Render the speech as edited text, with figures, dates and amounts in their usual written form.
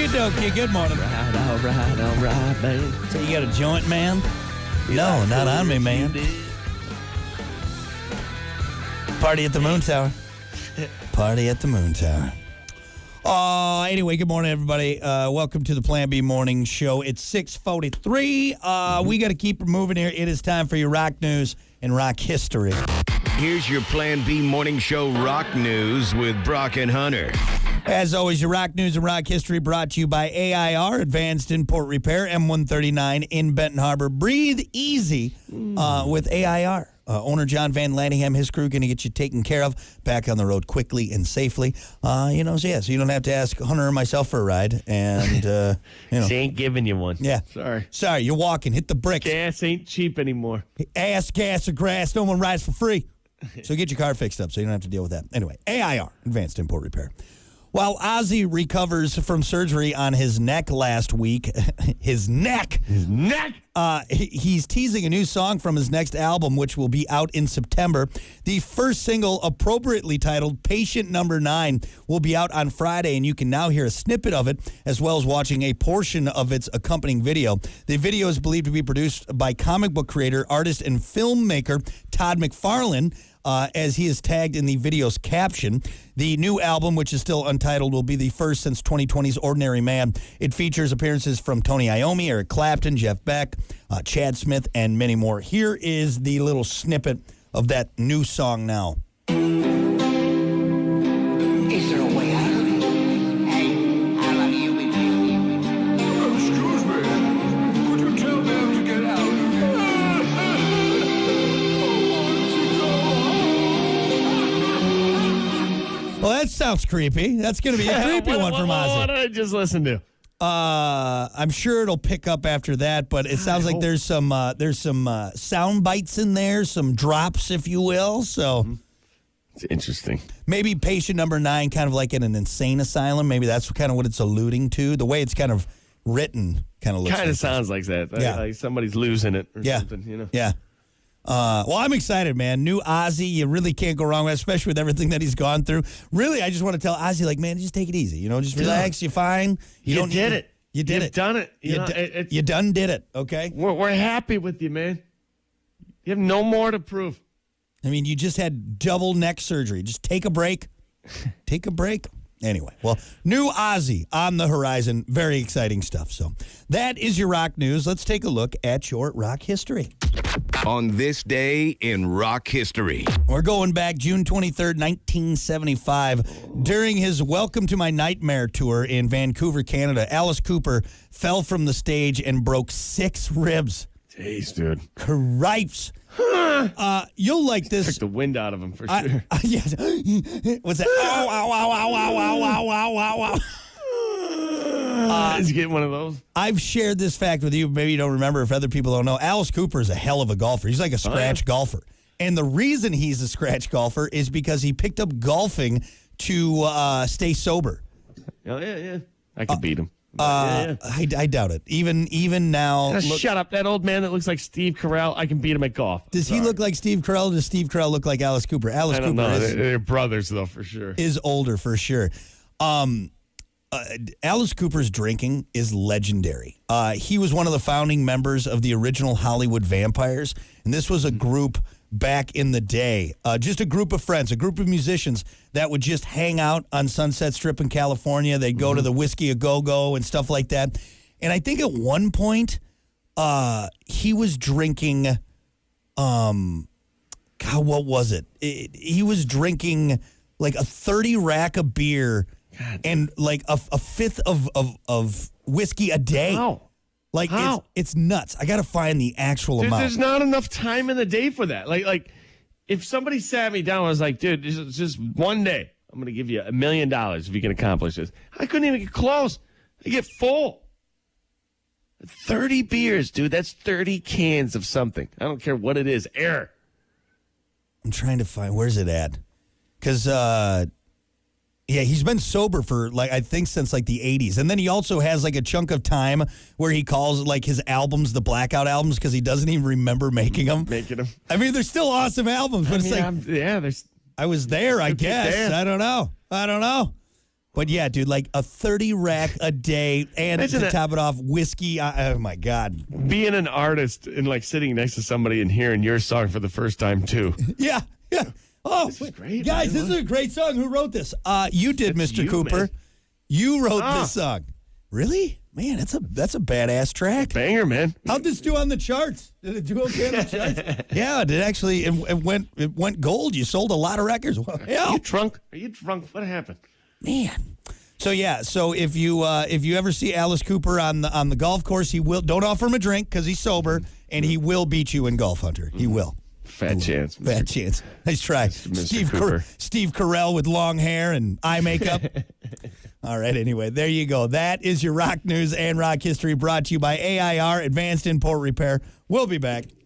Okie dokie. Good morning. All right, man. So you got a joint, man? No, not on me, man. Party at the Moon Tower. Party at the Moon Tower. Anyway, good morning, everybody. Welcome to the Plan B Morning Show. It's 6:43. We got to keep moving here. It is time for your rock news and rock history. Here's your Plan B Morning Show rock news with Brock and Hunter. As always, your rock news and rock history brought to you by AIR, Advanced Import Repair, M139 in Benton Harbor. Breathe easy with AIR. Owner John Van Lanningham, his crew, going to get you taken care of, back on the road quickly and safely. So you don't have to ask Hunter or myself for a ride. And, She ain't giving you one. Yeah. Sorry, you're walking. Hit the bricks. Gas ain't cheap anymore. Ass, gas, or grass. No one rides for free. So get your car fixed up so you don't have to deal with that. Anyway, AIR, Advanced Import Repair. While Ozzy recovers from surgery on his neck last week, his neck, he's teasing a new song from his next album, which will be out in September. The first single, appropriately titled Patient Number 9, will be out on Friday, and you can now hear a snippet of it, as well as watching a portion of its accompanying video. The video is believed to be produced by comic book creator, artist, and filmmaker Todd McFarlane, as he is tagged in the video's caption. The new album, which is still untitled, will be the first since 2020's Ordinary Man. It features appearances from Tony Iommi, Eric Clapton, Jeff Beck, Chad Smith, and many more. Here is the little snippet of that new song now. Is there a way out of it? Hey, how long have you been here? Excuse me. Could you tell them to get out? Well, that sounds creepy. That's going to be a creepy one from Ozzy. What did I just listen to? I'm sure it'll pick up after that, but it sounds like there's some sound bites in there, some drops, if you will. So It's interesting. maybe Patient Number 9, kind of like in an insane asylum. Maybe that's kind of what it's alluding to. The way it's kind of written kind of looks. Kind like of sounds like that. Yeah. Like somebody's losing it or Yeah. something, you know? Yeah. Well, I'm excited, man. New Ozzy, you really can't go wrong with, especially with everything that he's gone through. Really, I just want to tell Ozzy, like, man, just take it easy. Just relax. You're fine. You did it. You did You've it. done it. You done did it, okay? We're happy with you, man. You have no more to prove. I mean, you just had double neck surgery. Just take a break. Take a break. Anyway, well, new Ozzy on the horizon. Very exciting stuff. So that is your rock news. Let's take a look at your rock history. On this day in rock history. We're going back June 23rd, 1975. During his Welcome to My Nightmare tour in Vancouver, Canada, Alice Cooper fell from the stage and broke 6 ribs. Jeez, dude. Cripes. You'll like this. Took the wind out of him for sure. Yes. What's that? Ow, ow, ow, ow, ow, ow, ow, ow, ow, ow. Did you get one of those? I've shared this fact with you. Maybe you don't remember if other people don't know. Alice Cooper is a hell of a golfer. He's like a scratch golfer. And the reason he's a scratch golfer is because he picked up golfing to stay sober. Oh, yeah. I could beat him. I doubt it. Even now. Shut up. That old man that looks like Steve Carell, I can beat him at golf. Does he look like Steve Carell? Or does Steve Carell look like Alice Cooper? Alice I don't Cooper know. is, They're brothers, though, for sure. is older for sure. Alice Cooper's drinking is legendary. He was one of the founding members of the original Hollywood Vampires, and this was a group back in the day, just a group of friends, a group of musicians that would just hang out on Sunset Strip in California. They'd go to the Whiskey A Go-Go and stuff like that. And I think at one point, he was drinking, God, what was it? He was drinking like a 30 rack of beer and like a fifth of whiskey a day. How? Like How? it's nuts. I got to find the actual amount. There's not enough time in the day for that. Like if somebody sat me down, I was like, dude, this is just one day. I'm going to give you $1 million if you can accomplish this. I couldn't even get close. I get full. 30 beers, dude. That's 30 cans of something. I don't care what it is. Air. I'm trying to find, where's it at? Because, yeah, he's been sober for, like, I think since, like, the 80s. And then he also has, like, a chunk of time where he calls, like, his albums the Blackout albums because he doesn't even remember making them. I mean, they're still awesome albums, but it's like, there's. I was there, I guess. there. I don't know. But yeah, dude, like a 30 rack a day, and Imagine to that. top it off, whiskey. Oh my God. Being an artist and like sitting next to somebody and hearing your song for the first time too. Yeah, yeah. Oh, This is great, guys, man. this is a great song. Who wrote this? You did, That's Mr. you, Cooper. man. You wrote Ah. this song. Really? Man, that's a badass track. Banger, man. How'd this do on the charts? Did it do okay on the charts? Yeah, it did actually. It went gold. You sold a lot of records. Well, Are hell, you drunk? Are you drunk? What happened? man. So yeah, so if you ever see Alice Cooper on the golf course, he will. Don't offer him a drink because he's sober, and he will beat you in Golf Hunter. He will. Fat chance. Bad chance. Nice try. Mr. Cooper. Steve Carell with long hair and eye makeup. All right, anyway, there you go. That is your rock news and rock history brought to you by AIR, Advanced Import Repair. We'll be back.